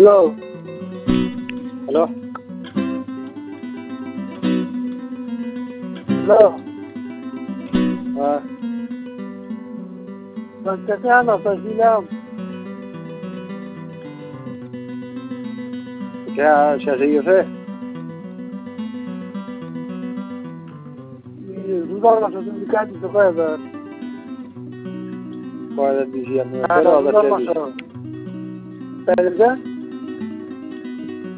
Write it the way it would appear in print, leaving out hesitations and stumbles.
Hello. Hello. Hello. हाँ कैसे आना तहसील है? क्या चाहिए उसे? Rudolf sono indicati su cosa? Guarda, dici a me, Ah, no, però Rudolf sono. Perché?